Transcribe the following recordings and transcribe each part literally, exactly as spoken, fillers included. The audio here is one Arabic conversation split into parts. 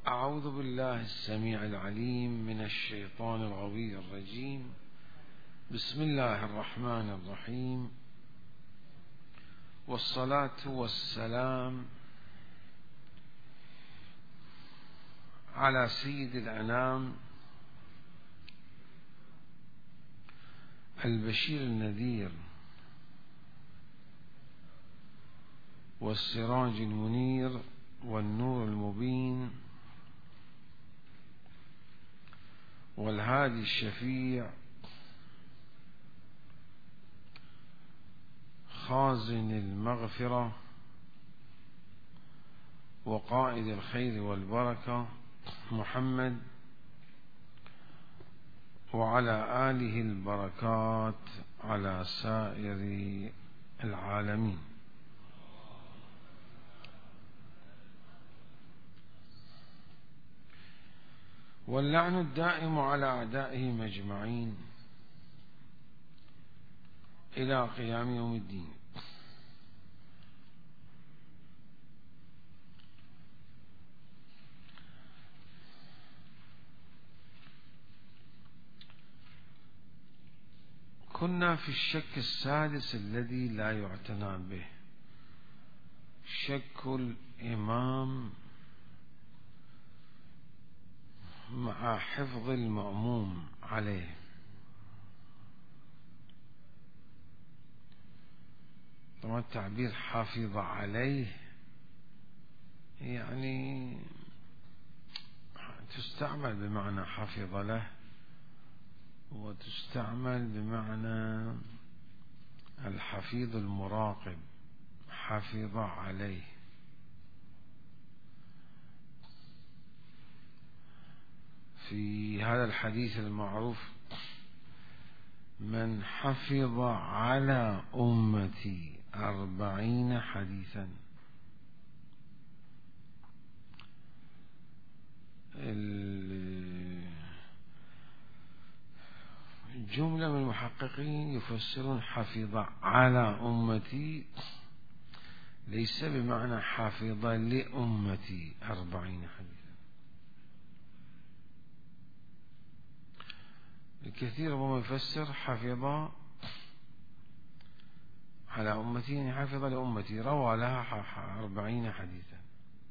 أعوذ بالله السميع العليم من الشيطان الغوي الرجيم. بسم الله الرحمن الرحيم، والصلاة والسلام على سيد الأنام البشير النذير والسراج المنير والنور المبين والهادي الشفيع خازن المغفرة وقائد الخير والبركة محمد وعلى آله البركات على سائر العالمين. واللعن الدائم على أعدائهم أجمعين إلى قيام يوم الدين. كنا في الشك السادس الذي لا يعتنى به، شك الإمام مع حفظ المأموم عليه. طبعا التعبير حافظ عليه يعني تستعمل بمعنى حفظ له، وتستعمل بمعنى الحفيظ المراقب، حفظ عليه. في هذا الحديث المعروف: من حفظ على أمتي أربعين حديثا. الجملة من المحققين يفسرون حفظ على أمتي ليس بمعنى حفظ لأمتي أربعين حديثا. الكثير ربما يفسر حفظ على أمتي يعني حفظ لأمتي، روى لها أربعين حديثا.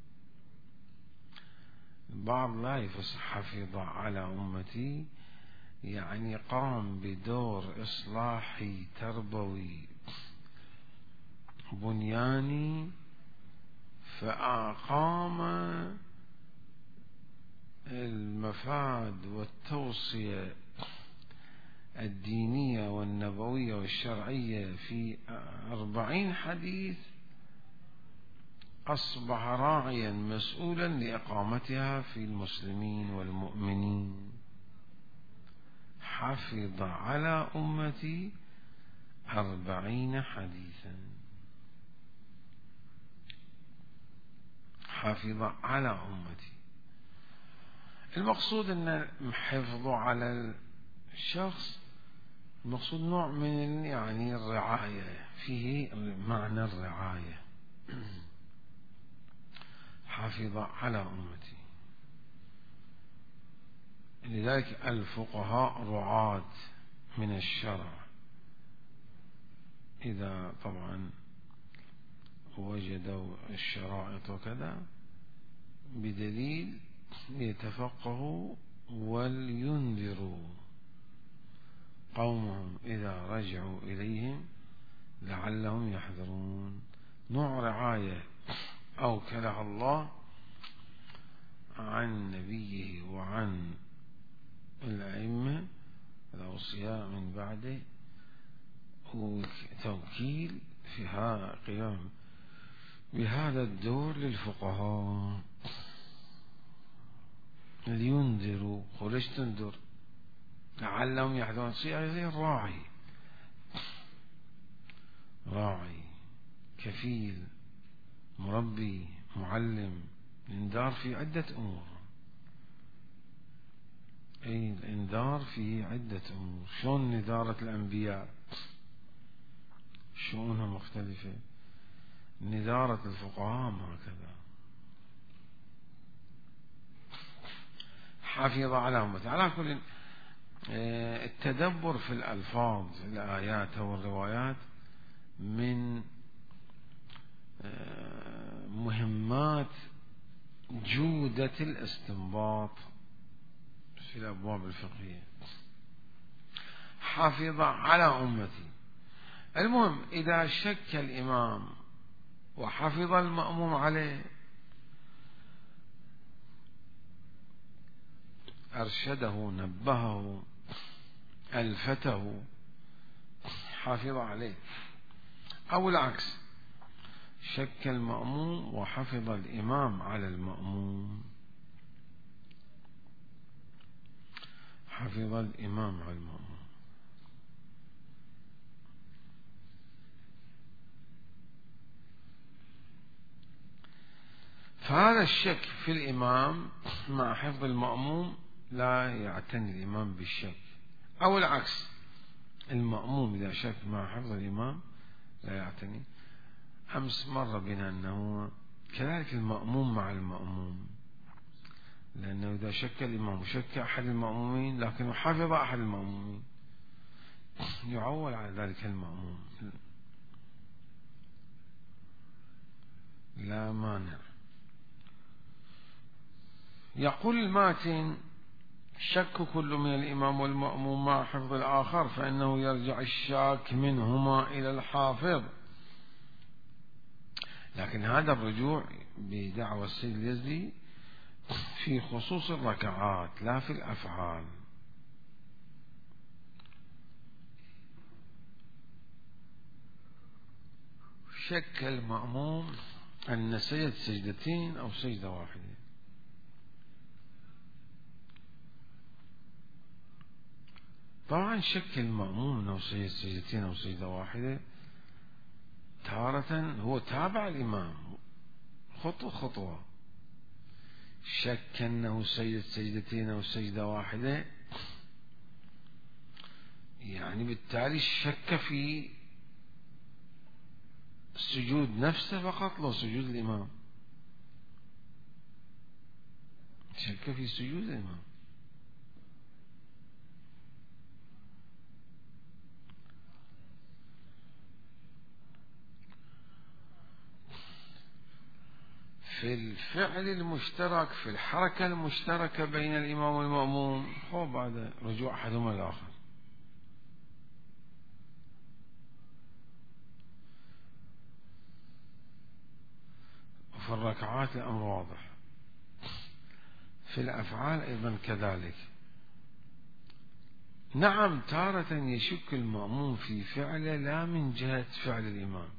البعض لا يفسر حفظ على أمتي يعني قام بدور إصلاحي تربوي بنياني، فأقام المفاد والتوصية الدينية والنبوية والشرعية في أربعين حديث، أصبح راعيا مسؤولا لإقامتها في المسلمين والمؤمنين. حفظ على أمتي أربعين حديثا، حفظ على أمتي. المقصود أن حفظه على الشخص المقصود نوع من يعني الرعاية، فيه معنى الرعاية. حافظ على أمتي، لذلك الفقهاء رعاة من الشرع، إذا طبعا وجدوا الشرائط وكذا بدليل يتفقهوا ولينذروا قومهم إذا رجعوا إليهم لعلهم يحذرون. نوع رعاية أوكلها الله عن نبيه وعن الأئمة الأوصياء من بعده، توكيل في هذا قيام بهذا الدور للفقهاء لينذروا. وليش تنذر؟ لعلهم يحذرون. زي الراعي، راعي كفيل مربي معلم. الإنذار في عدة أمور، أي الإنذار في عدة أمور. شلون نذارة الأنبياء شؤونها مختلفة، نذارة الفقهاء هكذا. حفظ على أمته. على كل التدبر في الألفاظ الآيات والروايات من مهمات جودة الاستنباط في الأبواب الفقهية. حافظ على أمتي. المهم إذا شك الإمام وحفظ المأموم عليه أرشده، نبهه، ألفته، حافظ عليه. أو العكس، شك المأموم وحفظ الإمام على المأموم، حفظ الإمام على المأموم. فهذا الشك في الإمام مع حفظ المأموم لا يعتني الإمام بالشك. أو العكس، المأموم إذا شك مع حفظ الإمام لا يعتني. أمس مر بنا أنه كذلك المأموم مع المأموم، لأنه إذا شك الإمام وشك أحد المأمومين لكنه حفظ أحد المأمومين يعول على ذلك المأموم، لا مانع. يقول الماتن: شك كل من الإمام والمأموم مع حفظ الآخر فإنه يرجع الشاك منهما إلى الحافظ. لكن هذا الرجوع بدعوى السيد اليزدي في خصوص الركعات لا في الأفعال. شك المأموم أن سجد سجدتين أو سجدة واحدة. طبعا شك المأموم أنه سجد سجدتين أو سجدة واحدة تارة هو تابع الإمام خطوة خطوة. شك أنه سجد سجدتين أو سجدة واحدة يعني بالتالي شك في السجود نفسه فقط، لو سجود الإمام، شك في سجود الإمام. في الفعل المشترك، في الحركة المشتركة بين الإمام والمأموم، هو بعد رجوع أحدهما الآخر. وفي الركعات الأمر واضح. في الأفعال أيضا كذلك. نعم تارة يشك المأموم في فعله لا من جهة فعل الإمام.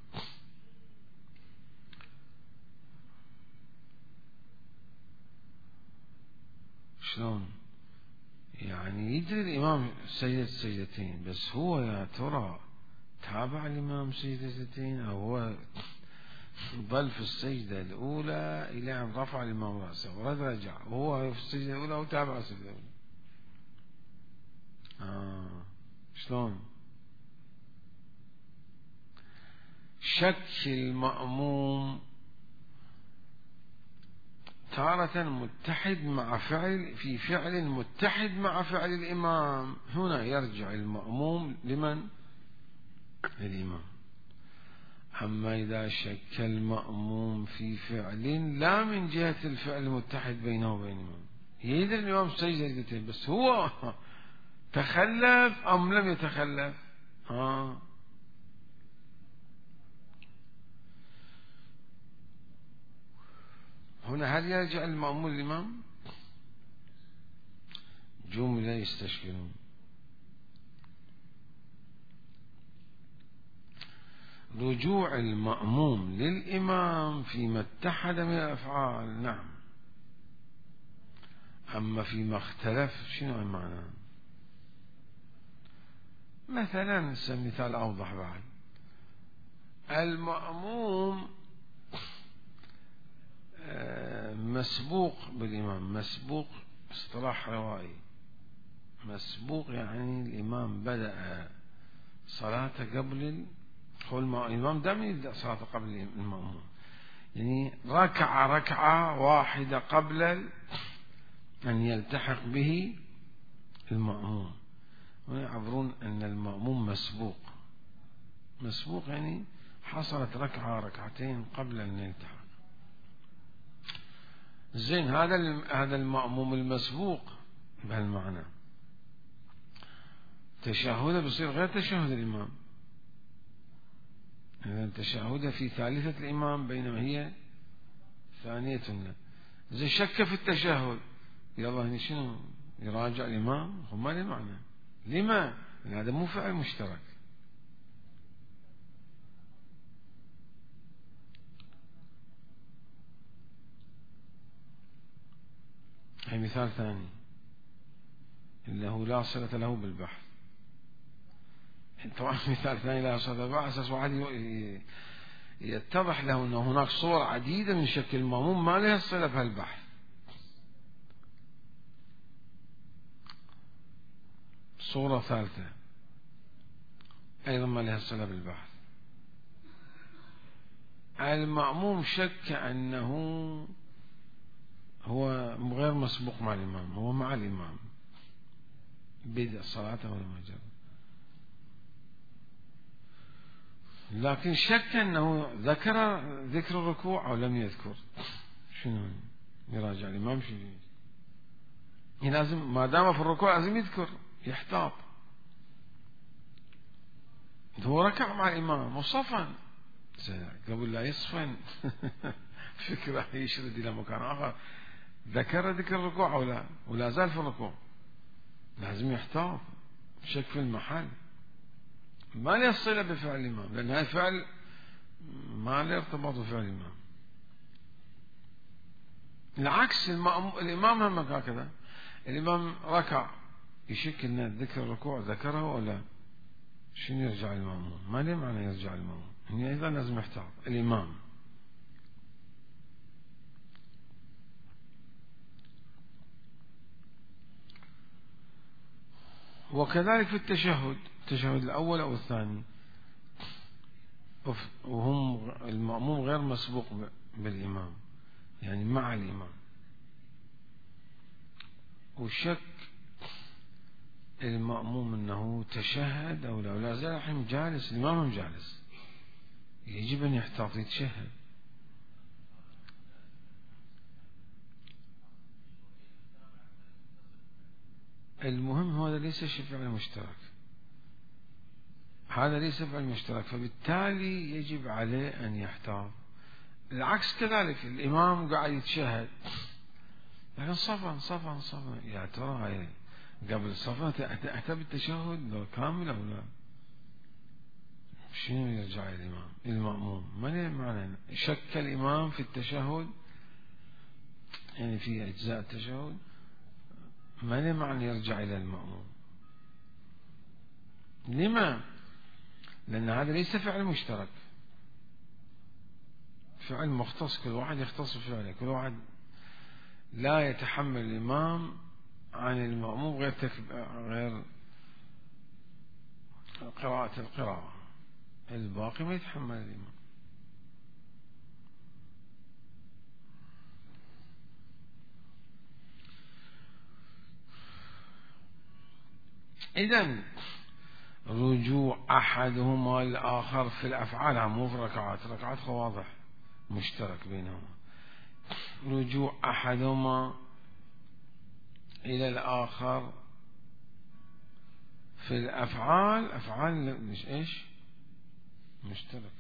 شلون؟ يعني يدري الإمام سجد سجدتين بس هو يا ترى تابع الإمام سجد سجدتين أو هو ظل في السجدة الأولى إلى أن رفع الإمام رأسه ورد رجع وهو في السجدة الأولى وتابع السجدة الأولى. آه. شلون؟ شك المأموم تارة متحد مع فعل في فعل متحد مع فعل الإمام، هنا يرجع المأموم لمن؟ للإمام. أما إذا شك المأموم في فعل لا من جهة الفعل المتحد بينه وبين الإمام، يدري الإمام سجدتين بس هو تخلف أم لم يتخلف؟ ها هنا هل يرجع المأموم للإمام؟ جملة يستشكلون. رجوع المأموم للإمام فيما اتحد من الأفعال نعم، أما فيما اختلف شنو المعنى؟ مثلا مثال أوضح بعد. المأموم مسبوق بالإمام، مسبوق اصطلاح روائي، مسبوق يعني الإمام بدأ صلاة قبل هو الإمام دائما يبدأ صلاة قبل المأموم، يعني ركعة ركعة واحدة قبل أن يلتحق به المأموم، ويعبرون أن المأموم مسبوق. مسبوق يعني حصلت ركعة ركعتين قبل أن يلتحق. زين، هذا هذا المأموم المسبوق بهالمعنى تشهده بيصير غير تشهد الإمام. إذا تشهده في ثالثة الإمام بينما هي ثانية له. زين، شك في التشهد، يلا هني شنو يراجع الإمام؟ هو ما له معنى. لما؟ لأن هذا مو فعل مشترك. هي مثال ثاني اللي هو لا صلة له بالبحث. طبعا مثال ثاني لا صلة بالبحث أساس واحد يتضح له أنه هناك صور عديدة من شكل المأموم ما لها صلة بهالبحث. صورة ثالثة أيضا ما لها صلة بالبحث. المأموم شك أنه هو غير مسبوق مع الإمام، هو مع الإمام بدأ صلاته ولا ما جرى، لكن شك أنه ذكر ذكر الركوع أو لم يذكر. شنو يراجع الإمام؟ شنو لازم ما دام في الركوع لازم يذكر، يحتاط. هو ركع مع الإمام وصفن قبل لا يصفن فكرة يشرد إلى مكان آخر، ذكر ذكر الركوع أو لا، ولا زال في الركوع، لازم يحتاط. شك في المحل ما له صلة بفعل الإمام، لأن هذا فعل ما له ارتباط بفعل الإمام. العكس، الإمام هم هكذا، الإمام ركع يشك أن ذكر الركوع ذكره ولا، شنو يرجع المأموم؟ ما له معنى يرجع المأموم، هنا أيضا لازم يحتاط الإمام. وكذلك في التشهد، التشهد الأول أو الثاني، وهم المأموم غير مسبوق بالإمام يعني مع الإمام، وشك المأموم أنه تشهد أو لا، ولا زال الحين جالس، الإمام جالس، يجب أن يحتاط يتشهد. المهم هذا ليس فعل مشترك، هذا ليس فعل مشترك، فبالتالي يجب عليه أن يحتاط. العكس كذلك، الإمام قاعد يتشهد لكن صفن صفن صفن، يا ترى قبل صفن أتى بالتشهد لو كامل أو لا؟ شنو يرجع الإمام المأموم؟ ما له معنى. شك الإمام في التشهد يعني في أجزاء التشهد، ما له معنى يرجع إلى المأموم. لما؟ لأن هذا ليس فعل مشترك، فعل مختص، كل واحد يختص بفعله، كل واحد لا يتحمل الإمام عن المأموم غير تكب... غير قراءة القراءة، الباقي ما يتحمل الإمام. إذن رجوع أحدهما الآخر في الأفعال، مو في ركعات، ركعات واضح مشترك بينهما. رجوع أحدهما إلى الآخر في الأفعال، أفعال مش إيش مشترك،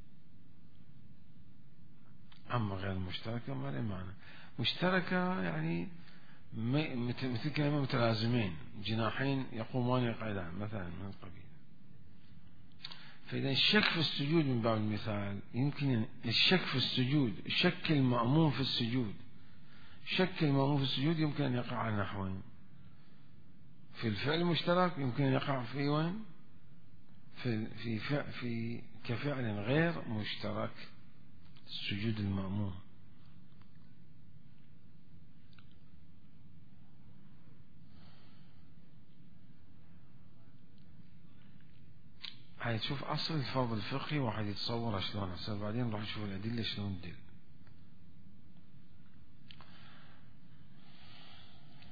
أما غير مشتركة ما له معنى. مشتركة يعني مثل كلمة متلازمين، جناحين يقومان يقعدان مثلا من القبيل. فإذا الشك في السجود من باب المثال، يمكن الشك في السجود، شك المأموم في السجود، شك المأموم في السجود يمكن أن يقع على نحوين. في الفعل المشترك يمكن أن يقع في وين؟ في في في, في كفعل غير مشترك، سجود المأموم. هاي تشوف أصل الفرض الفقهي، واحد يتصور شلون، هسه بعدين راح نشوف الأدلة شلون تدل.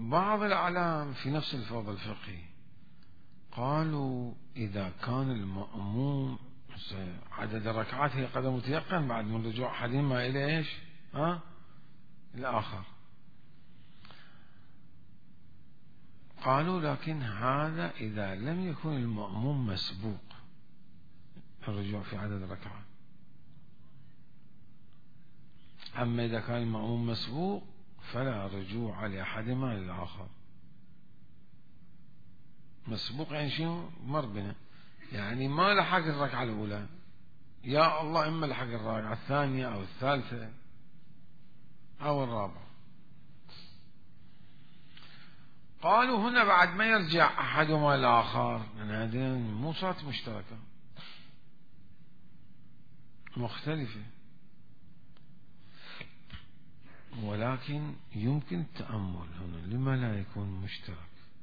بعض الأعلام في نفس الفرض الفقهي قالوا إذا كان المأموم عدد الركعات هي قدر متيقن بعد من رجوع أحدهما إلى إيش؟ ها؟ الآخر. قالوا لكن هذا إذا لم يكن المأموم مسبوق الرجوع في عدد الركعات. أما إذا كان المأموم مسبوق فلا رجوع لأحدهما للآخر. مسبوق يعني شنو؟ مر بنا، يعني ما لحق الركعة الأولى، يا الله إما لحق الركعة الثانية أو الثالثة أو الرابعة. قالوا هنا بعد ما يرجع أحدهما للآخر، يعني هذه مو صلاة مشتركة مختلفة، ولكن يمكن التأمل هنا لما لا يكون مشترك.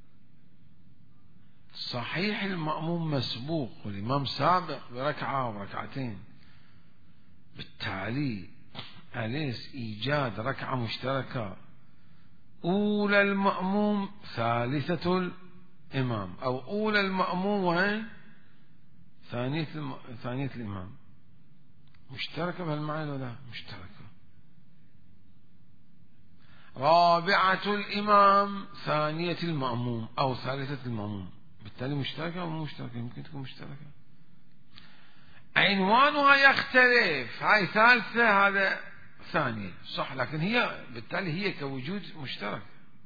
صحيح المأموم مسبوق والإمام سابق بركعة وركعتين، بالتالي أليس إيجاد ركعة مشتركة أولى المأموم ثالثة الإمام، أو أولى المأموم وين ثانية الم... ثانية الإمام، مشتركة بهالمعنى ولا لا؟ مشتركة. رابعة الإمام ثانية المأموم أو ثالثة المأموم، بالتالي مشتركة أو مو مشتركة؟ يمكن تكون مشتركة. عنوانها يختلف، هاي ثالثة هذا ثانية صح، لكن هي بالتالي هي كوجود مشترك.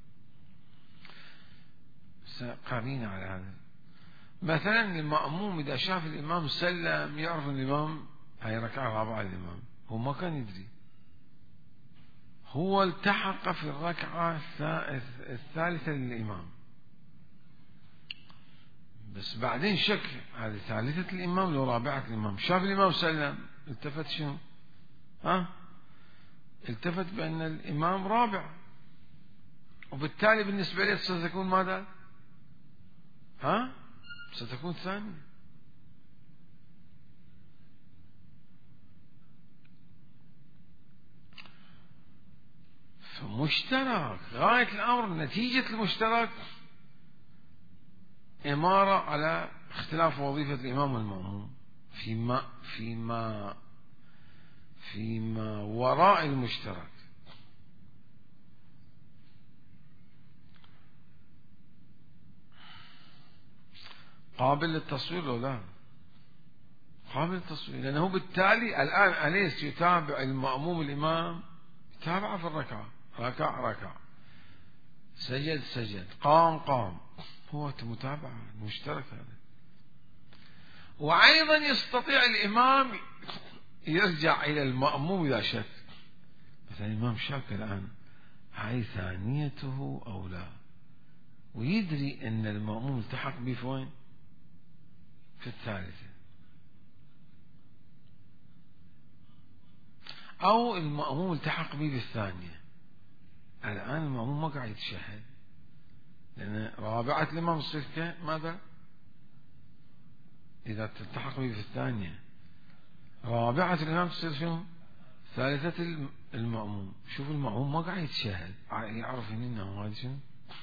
قارين على هذا. مثلا المأموم إذا شاف الإمام سلم يعرف أن الإمام هاي ركعة رابعة الإمام، هو ما كان يدري، هو التحق في الركعة الثالثة للإمام، بس بعدين شك هذه ثالثة الإمام لو رابعة الإمام. شاف الإمام سلم التفت شنو؟ ها؟ التفت بأن الإمام رابع، وبالتالي بالنسبة له ستكون ماذا؟ ها؟ ستكون ثانية. فمشترك غاية الأمر، نتيجة المشترك إمارة على اختلاف وظيفة الإمام والمأموم فيما فيما فيما وراء المشترك. قابل للتصوير لو لا؟ قابل للتصوير، لأنه بالتالي الآن أليس يتابع المأموم الإمام؟ يتابع في الركعة، ركع ركع، سجد سجد، قام قام، هو متابعة مشترك هذا. وأيضا يستطيع الإمام يرجع إلى المأموم إذا شك، مثلا الإمام شاك الآن هاي ثانيته أو لا، ويدري أن المأموم التحق به في وين؟ في الثالثة، أو المأموم التحق به بالثانية. الآن المأموم ما قاعد يتشهد، لأن رابعة الإمام تصير ماذا؟ إذا تلتحق به في الثانية رابعة الإمام تصير شنو؟ ثالثة المأموم. شوف المأموم ما قاعد يتشهد، يعرف إنه هذا شنو؟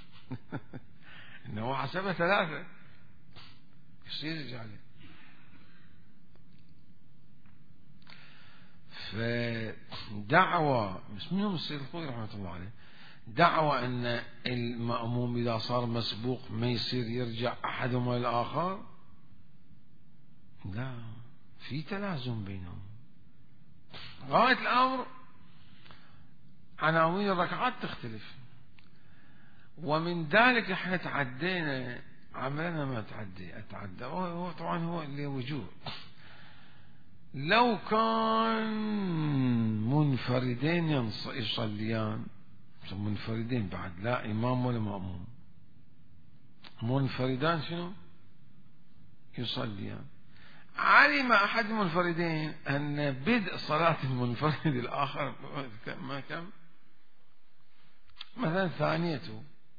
إنه حسبها ثلاثة، يصير يرجع له. فدعوة بس منهم السيد الخوي رحمة الله عليه، دعوة أن المأموم إذا صار مسبوق ما يصير يرجع أحدهما للآخر، لا، في تلازم بينهم. غاية الأمر عناوين الركعات تختلف، ومن ذلك احنا تعدينا عملنا ما تعدي أتعدى، هو طبعا هو اللي وجوه. لو كان منفردين يصليان، منفردين بعد لا إمام ولا مأموم، منفردان شنو؟ يصليان. علم أحد المنفردين أن بدء صلاة المنفرد الآخر ما كم؟ مثلا ثانيته،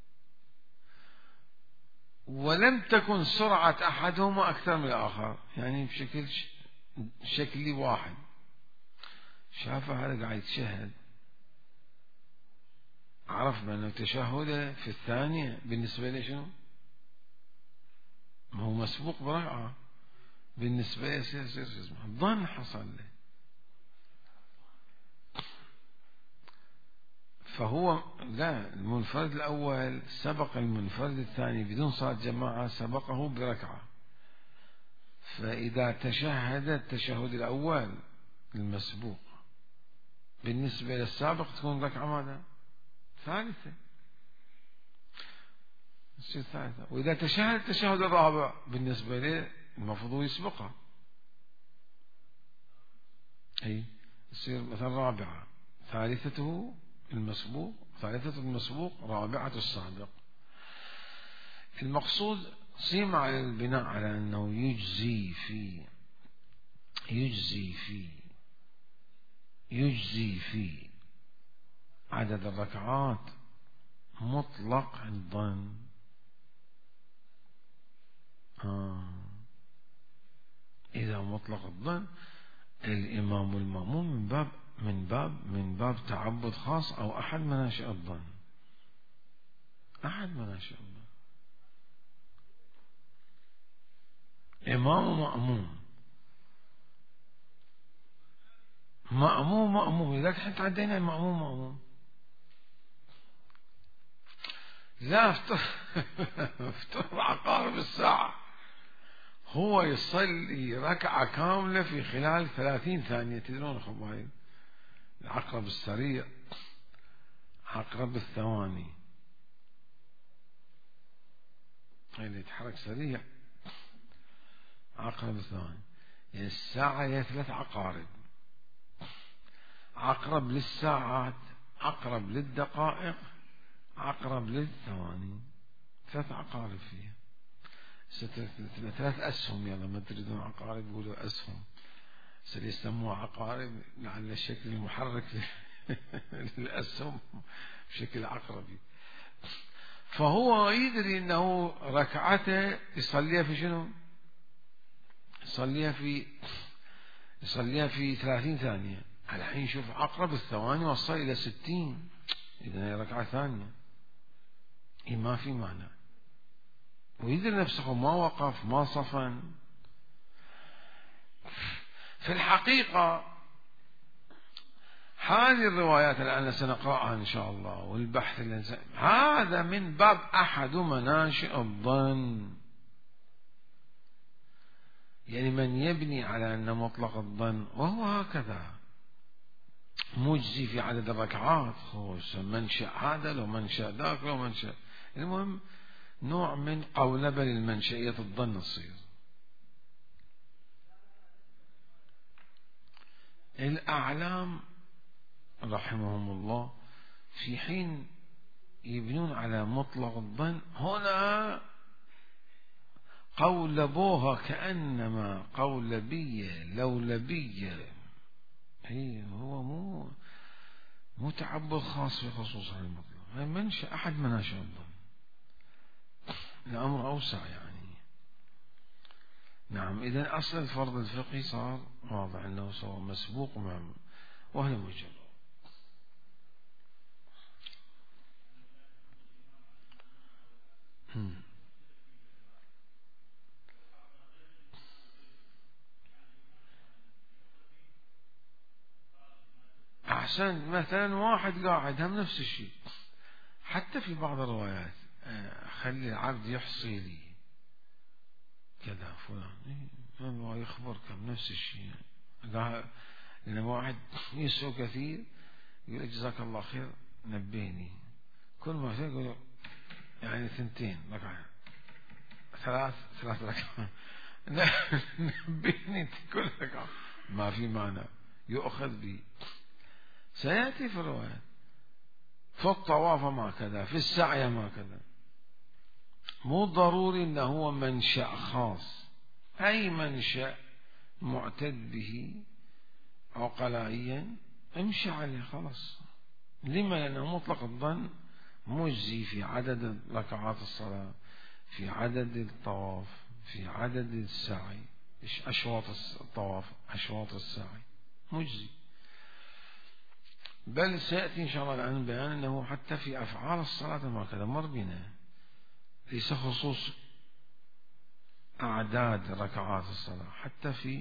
ولم تكن سرعة أحدهما أكثر من الآخر، يعني بشكل شكلي واحد، شافه هذا قاعد يتشهد، عرفنا أنه تشهده في الثانية بالنسبة له شنو؟ ما هو مسبوق بركعة، بالنسبة له يصير يصير اسمه الظن حصل له. فهو لا، المنفرد الأول سبق المنفرد الثاني بدون صلاة جماعة، سبقه بركعة. فإذا تشهد التشهد الأول المسبوق بالنسبة للسابق تكون ركعة ماذا؟ ثالثة، تصير ثالثة. وإذا تشهد التشهد الرابع بالنسبة له المفروض يسبقها، أي تصير مثلا رابعة، ثالثته المسبوق، ثالثة المسبوق رابعة السابق. المقصود سيما على البناء على أنه يجزي في يجزي في يجزي في عدد الركعات مطلق الظن. آه. إذا مطلق الظن الإمام والمأموم من باب من باب من باب تعبد خاص أو أحد مناشئ الظن، أحد مناشئ الظن. إمام ومأموم، مأموم مأموم، لذلك حتى عدينا المأموم مأموم. لا افتر عقارب الساعة، هو يصلي ركعة كاملة في خلال ثلاثين ثانية. تدرون خبايب العقرب السريع، عقرب الثواني، اللي يتحرك سريع عقرب الثواني. يعني الساعة هي ثلاث عقارب، عقرب للساعات، عقرب للدقائق، عقرب للثواني، ثلاث عقارب فيها، ثلاث أسهم. يلا ما تريدون عقارب يقولوا أسهم، سيسموها عقارب لعل الشكل المحرك للأسهم بشكل عقربي. فهو يدري أنه ركعته يصليها في شنو؟ يصليها في يصليها في ثلاثين ثانية. الحين شوف عقرب الثواني وصل إلى ستين، إذا هي ركعة ثانية، إيه ما في معنى. ويدري نفسه ما وقف ما صفن. في الحقيقة هذه الروايات الآن سنقرأها إن شاء الله، والبحث اللي هذا من باب أحد مناشئ الظن. يعني من يبني على أن مطلق الظن وهو هكذا مجزي في عدد الركعات، هو منشأ هذا لو منشأ ذاك لو منشأ، المهم نوع من قولبة للمنشئية الظن تصير. الأعلام رحمهم الله في حين يبنون على مطلق الظن هنا قولبوها كأنما قولبية لولبية، هي هو مو مو تعبد خاص في خصوص المطلق، هي منشأ أحد مناشئ الظن. الأمر أوسع يعني. نعم، إذن أصل الفرض الفقهي صار واضح أنه صار مسبوق مع وهي مجرد. أحسن، مثلا واحد قاعد هم نفس الشيء، حتى في بعض الروايات خلي العبد يحصي لي كذا فلان، الله يخبركم نفس الشيء. لأن واحد يسوء كثير يقول جزاك الله خير نبيني، كل ما يقول يعني ثنتين ركعة ثلاث ثلاث ركعة نبيني كل ركعة، ما في معنى يؤخذ به. سيأتي في الروايات في الطواف ما كذا، في السعي ما كذا. مو ضروري أنه هو منشأ خاص، أي منشأ معتد به عقلائيا امشي عليه خلاص. لما؟ لأنه مطلق الظن مجزي في عدد ركعات الصلاة، في عدد الطواف، في عدد السعي، أشواط الطواف أشواط السعي مجزي. بل سيأتي إن شاء الله الآن بيان أنه حتى في أفعال الصلاة ما كذا مر بنا، ليس خصوص أعداد ركعات الصلاة، حتى في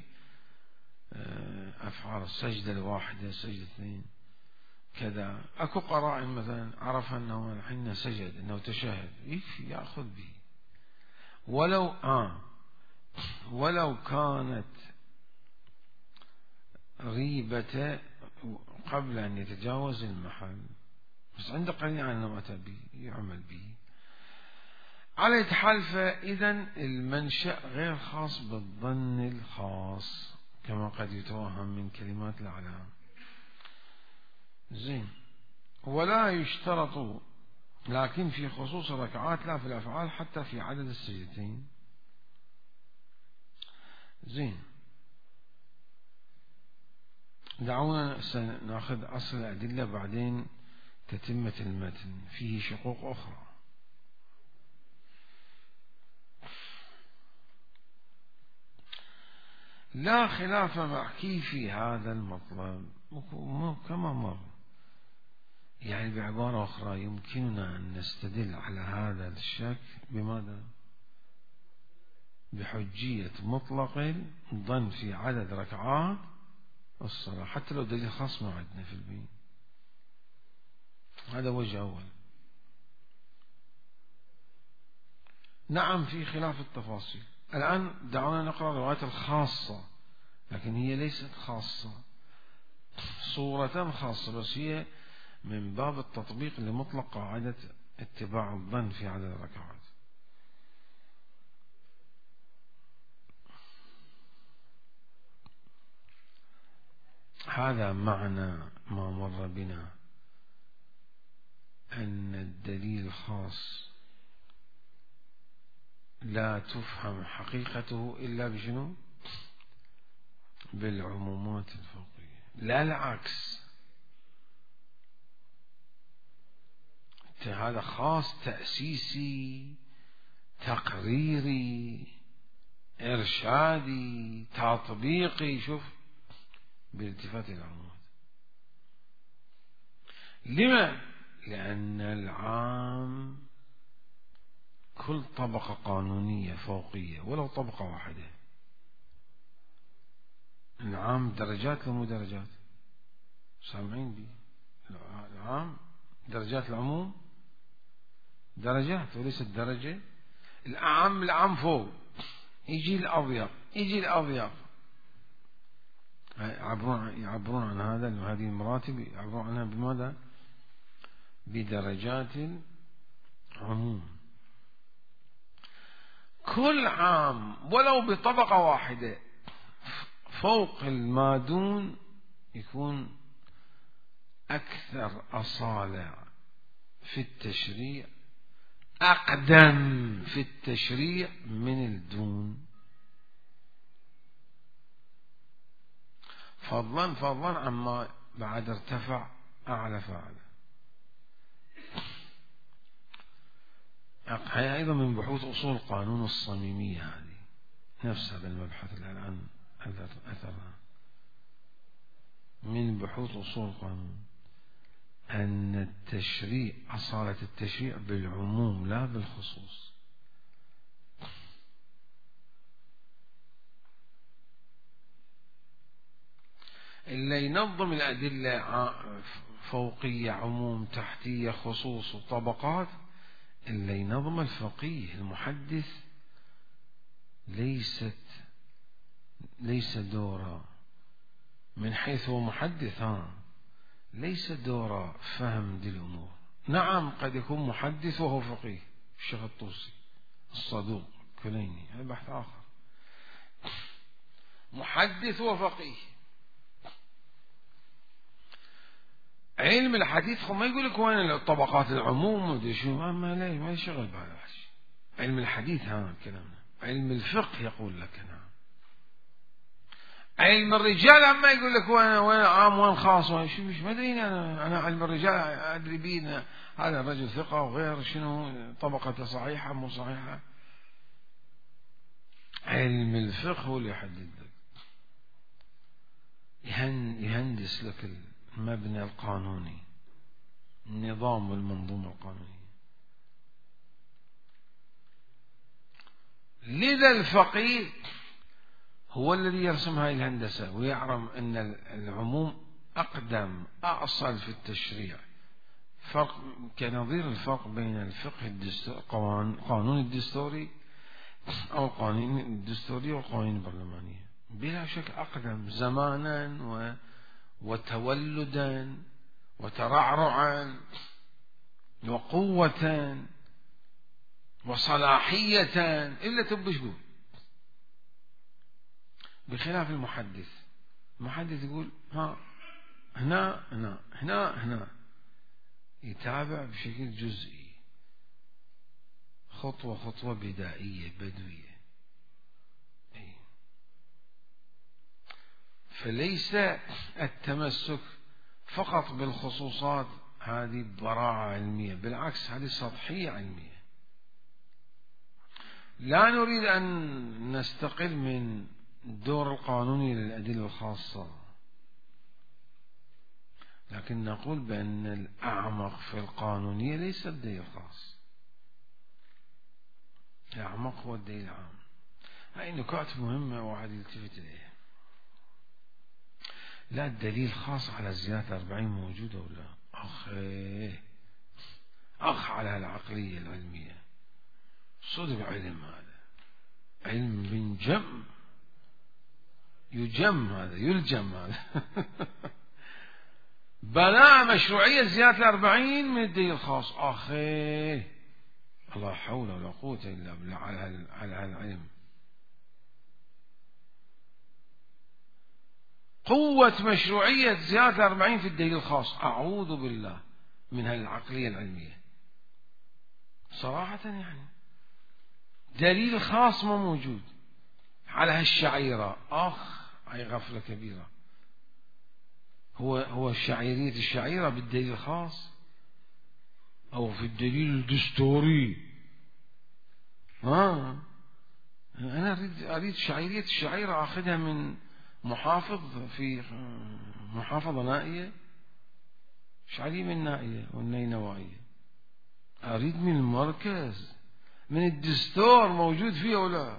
أفعال السجدة الواحدة سجدة اثنين كذا. أكو قرائن مثلا عرف أنه حين سجد أنه تشهد يكفي يأخذ به، ولو آه ولو كانت غيبة قبل أن يتجاوز المحل، بس عنده قرينة على أنه أتى به يعمل به. على حال فإذا المنشأ غير خاص بالظن الخاص كما قد يتوهم من كلمات الأعلام. زين. ولا يشترط، لكن في خصوص الركعات لا في الأفعال، حتى في عدد السجدتين. زين. دعونا ناخذ أصل الأدلة بعدين تتمة المتن، فيه شقوق أخرى. لا خلاف معكي في هذا المطلب كما مر، يعني بعبارة أخرى يمكننا أن نستدل على هذا الشك بماذا؟ بحجية مطلق الظن في عدد ركعات الصلاة، حتى لو دليل خاص ما عندنا في البين. هذا وجه أول. نعم في خلاف التفاصيل. الآن دعونا نقرأ الروايات الخاصة، لكن هي ليست خاصة، صورة خاصة، بس هي من باب التطبيق لمطلق قاعدة اتباع الظن في عدد الركعات. هذا معنى ما مر بنا، أن الدليل الخاص لا تفهم حقيقته إلا بشنو؟ بالعمومات الفوقية، لا العكس. هذا خاص تأسيسي تقريري إرشادي تطبيقي، شوف بالالتفات العمومات. لما؟ لأن العام كل طبقة قانونية فوقية ولو طبقة واحدة، العام درجات ومو درجات، سامعين بي؟ العام درجات، العموم درجات وليست درجة. الأعم العام فوق، يجي الأضيق يجي الأضيق، يعبرون يعبرون عن هذا، هذه المراتب يعبرون عنها بماذا؟ بدرجات العموم. كل عام ولو بطبقة واحدة فوق المادون يكون أكثر أصالة في التشريع، أقدم في التشريع من الدون، فضلا فضلا عما بعد ارتفع أعلى فأعلى. هي أيضا من بحوث أصول قانون الصميمية، هذه نفس هذا المبحث الآن أثرها من بحوث أصول القانون، أن التشريع أصالة التشريع بالعموم لا بالخصوص. اللي ينظم الأدلة فوقية عموم تحتية خصوص وطبقات، اللي ينظم الفقيه المحدث، ليست ليس دورا من حيث هو محدث، ها ليس دورا فهم دي الأمور. نعم قد يكون محدث وهو فقيه، الشيخ الطوسي الصدوق كليني، هذا بحث آخر. محدث وفقيه، علم الحديث ما يقول لك وين طبقات العموم ودي شو، ما ما لا ما يشغل بهذا الشيء. علم الحديث ها كلامنا، علم الفقه يقول لك نعم. علم الرجال عما يقول لك وين وين عام وين خاص وين شو، مش مدري انا انا علم الرجال ادري بينا هذا الرجل ثقة وغير شنو طبقته صحيحة مو صحيحة. علم الفقه هو اللي يحدد لك، يهندس لك المبنى القانوني، النظام والمنظومة القانونية. لذا الفقيه هو الذي يرسم هذه الهندسة ويعلم أن العموم أقدم أصل في التشريع. فرق كنظير الفرق بين الفقه الدستوري القانون الدستوري أو القوانين الدستورية والقوانين البرلمانية، بلا شك أقدم زمانا و... وتولدا وترعرعا وقوة وصلاحية إلا تبشبه، بخلاف المحدث. المحدث يقول ها هنا هنا هنا هنا، يتابع بشكل جزئي، خطوة خطوة، بدائية بدوية. فليس التمسك فقط بالخصوصات هذه براعة علمية، بالعكس هذه سطحية علمية. لا نريد أن نستقل من الدور القانوني للأدلة الخاصة، لكن نقول بأن الأعمق في القانونية ليس الدليل الخاص، الأعمق هو الدليل العام. هاي نكات مهمة واحد يلتفت إليها. لا، الدليل خاص على زيادة أربعين موجودة ولا أخ أخ على العقلية العلمية صدق علم، هذا علم من جم يجم، هذا يلجم هذا بناء مشروعية زيادة الأربعين من الدليل الخاص. أخي الله حول ولا قوة إلا بالله على هذا العلم. قوة مشروعية زيادة الأربعين في الدليل الخاص، أعوذ بالله من هالعقلية العلمية صراحة. يعني دليل خاص ما موجود على هالشعيرة، أخ أي غفلة كبيرة. هو هو شعيرية الشعيرة بالدليل الخاص أو في الدليل الدستوري؟ ها أنا أريد أريد شعيرية الشعيرة أخذها من محافظ في محافظة نائية، شعري من نائية والنينوائية. أريد من المركز، من الدستور موجود فيه ولا.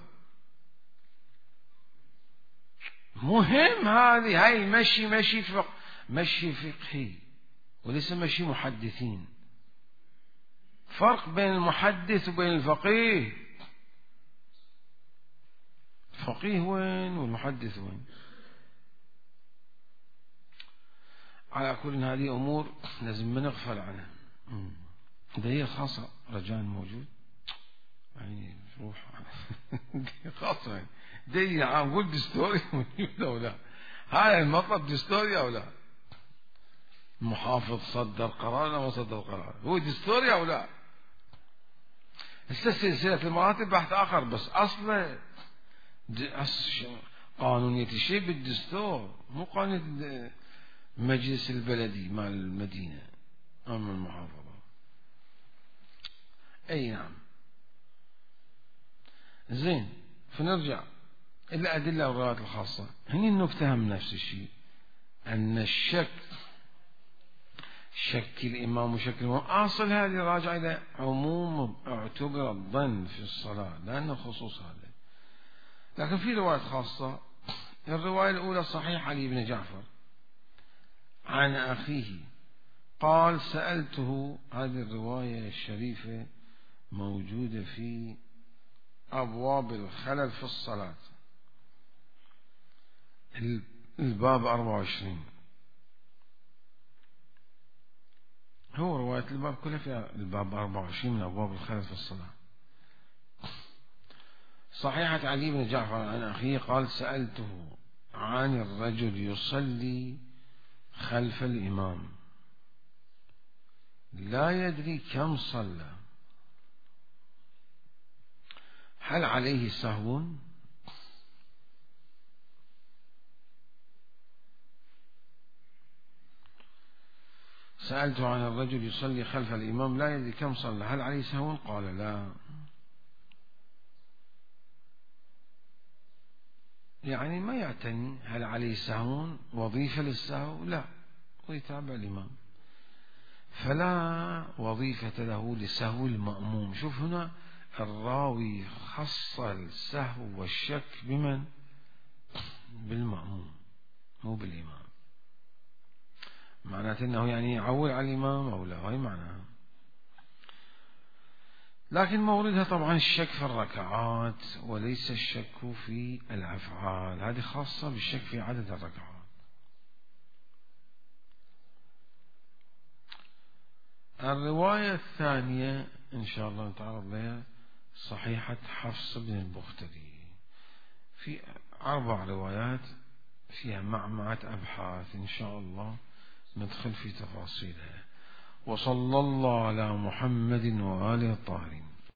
مهم هذه هاي مشي مشي فقه مشي فقهي وليس مشي محدثين. فرق بين المحدث وبين الفقيه. الفقيه وين والمحدث وين؟ على كل هذه أمور لازم ما نغفل عنها. دليل خاصة رجاء موجود يعني روح خاصة يعني دليل عام قول دستوري موجود أو لا؟ هذا المطلب دستوري أو لا؟ محافظ صدر قرار أو صدر قرار هو دستوري أو لا؟ سلسلة المراتب بحث آخر، بس أصلا أصل قانونية الشيء بالدستور، مو قانونية مجلس البلدي مال المدينة أم المحافظة. أي نعم. زين، فنرجع إلى الأدلة والروايات الخاصة. هني النكتة هم نفس الشيء، أن الشك شك الإمام وشك الإمام أصل هذه راجع إلى عموم اعتبر الظن في الصلاة لأنه خصوص هذا. لكن في روايات خاصة. الرواية الأولى صحيح علي بن جعفر عن أخيه قال سألته. هذه الرواية الشريفة موجودة في أبواب الخلل في الصلاة، الباب أربعة وعشرين. هو رواية الباب كلها في الباب أربعة وعشرين من أبواب الخلل في الصلاة. صحيحة علي بن جعفر عن أخيه قال سألته عن الرجل يصلي خلف الإمام لا يدري كم صلى، هل عليه سهو؟ سألته عن الرجل يصلي خلف الإمام لا يدري كم صلى، هل عليه سهو؟ قال لا. يعني ما يعتني هل عليه سهو، وظيفة للسهو لا، ويتابع الإمام، فلا وظيفة له لسهو المأموم. شوف هنا الراوي خص السهو والشك بمن؟ بالمأموم مو بالإمام. معناته أنه يعني يعول على الإمام أو لا، هاي معناها. لكن موردها طبعا الشك في الركعات وليس الشك في الأفعال، هذه خاصة بالشك في عدد الركعات. الرواية الثانية إن شاء الله نتعرض لها صحيحة حفص بن البختري، في أربع روايات فيها معمعة أبحاث إن شاء الله ندخل في تفاصيلها. وصلى الله على محمد وآله الطاهرين.